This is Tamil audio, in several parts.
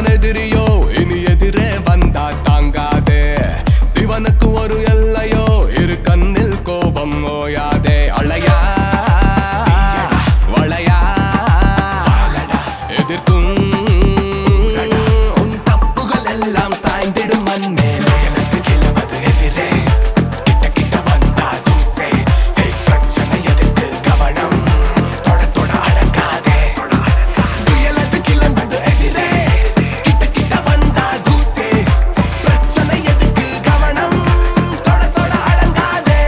எதிரியோ இனி எதிரே வந்தா தாங்காதே சிவனுக்கு ஒரு எல்லையோ இரு கண்ணில் கோபம் ஓயாதே அழையா வளையா எதிர்க்கும் உன் தப்புகள் எல்லாம் சாய்ந்திடும் மண் மேலே எனக்கு கிளம்பது எதிரே கிட்ட கிட்ட வந்தா தூசே பிரச்சனை எதிர்த்து கவனம் தொட தொட அடங்காதே புயலது கிளம்பது எதிரே கிட்ட கிட்ட வந்தா தூசே பிரச்சனை எதிர்த்து கவனம் தொட தொட அடங்காதே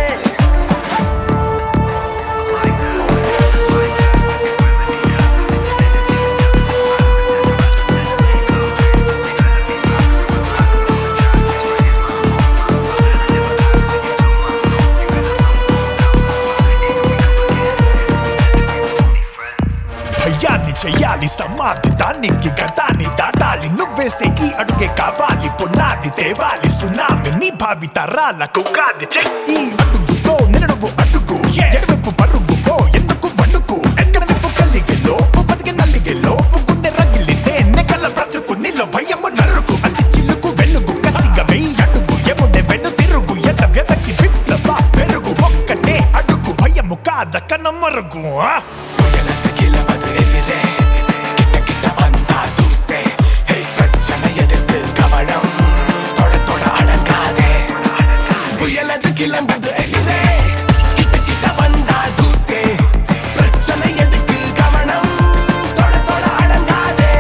భయాన్ని చెయ్యాలి సమాధి దానికి గతాన్ని దాటాలి నువ్వేసే ఈ అడుగే కావాలి పునాది తేవాలి సునామీని భావి తరాలకు కాది ఈ అడుగుతో నిన్ను అడుగు ఎడవెప్పు పరుగు పో ఎందుకు వండుకు ఎక్కడ విప్పు కలిగిలో బతికి నల్లిగిలో గుండె రగిలితే నెకల బ్రతుకు నీలో భయము నరుకు అది చిలుకు వెలుగు కసిగా వెయ్యి అడుగు ఎముడే వెను తిరుగు ఎద వెదకి విప్లవ పెరుగు ఒక్కటే అడుగు భయము కాదక్క నమ్మరుగు கிளம்பது எதிரே கிட்ட கிட்ட வந்தா தூசே பிரச்சனை எதிர்த்து கவனம் தொட தொட அடங்காதே புயலது கிளம்பது எதிரே கிட்ட கிட்ட வந்தா தூசே பிரச்சனை எதிர்த்து கவனம் தொட தொட அடங்காதே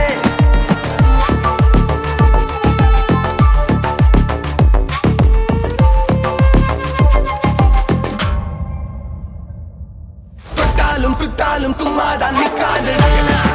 தொட்டாலும் சுட்டாலும் சும்மாதான் நிக்காது